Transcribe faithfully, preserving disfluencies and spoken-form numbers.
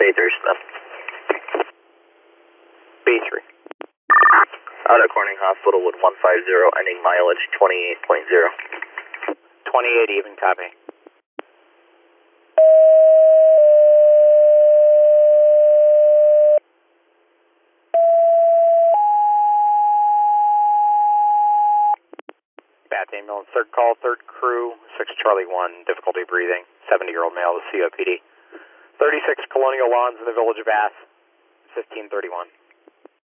Phasers then. B three. Out at Corning Hospital with one five zero, ending mileage twenty-eight point zero. twenty-eight even, copy. Bath ambulance, third call, third crew, six Charlie one, difficulty breathing, seventy-year-old male with C O P D. thirty-six Colonial Lawns in the village of Bath, fifteen thirty-one.